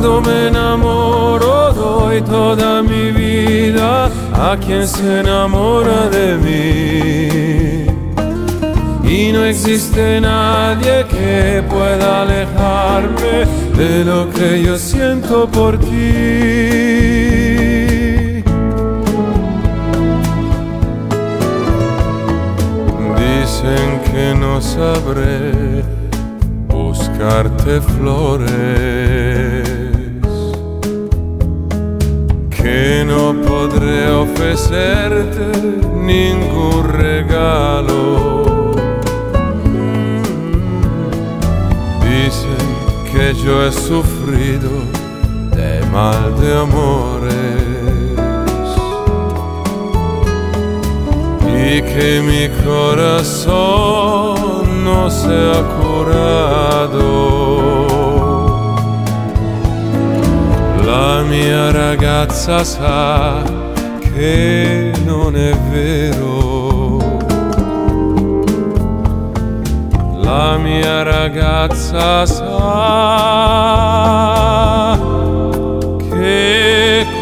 Cuando me enamoro doy toda mi vida a quien se enamora de mí. Y no existe nadie que pueda alejarme de lo que yo siento por ti. Dicen que no sabré buscarte flores, que no podré ofrecerte ningún regalo. Dicen que yo he sufrido de mal de amores y que mi corazón no se ha curado. La mia ragazza sa che non è vero. La mia ragazza sa che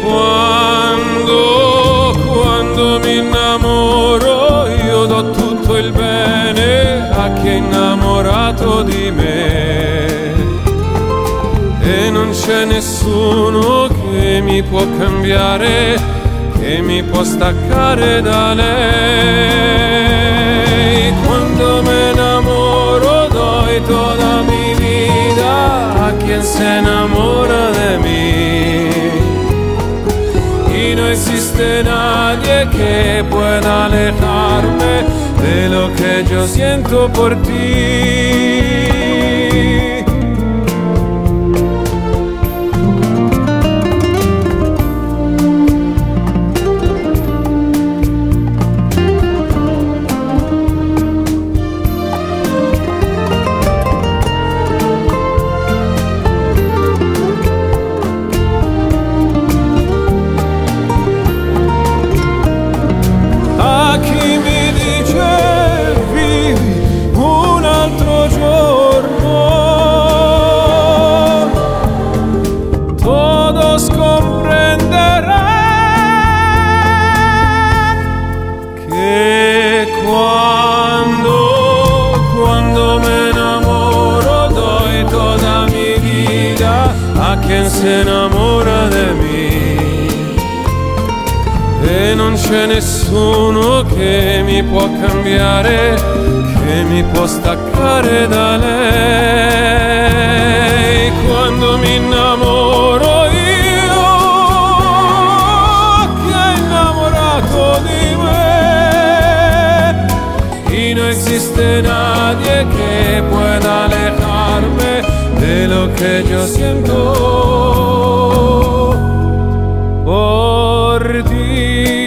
quando mi innamoro io do tutto il bene a chi è innamorato di me, e non c'è nessuno che mi può cambiare, che mi può staccare da lei. Quando me enamoro doy toda mi vida a quien se enamora de mí, y no existe nadie que pueda alejarme de lo que yo siento por ti. Quien se enamora de mí, e non c'è nessuno che mi può cambiare, che mi può staccare da lei. Quando mi innamoro io, che è innamorato di me, y no existe nadie que pueda alejarme de lo que yo siento por ti.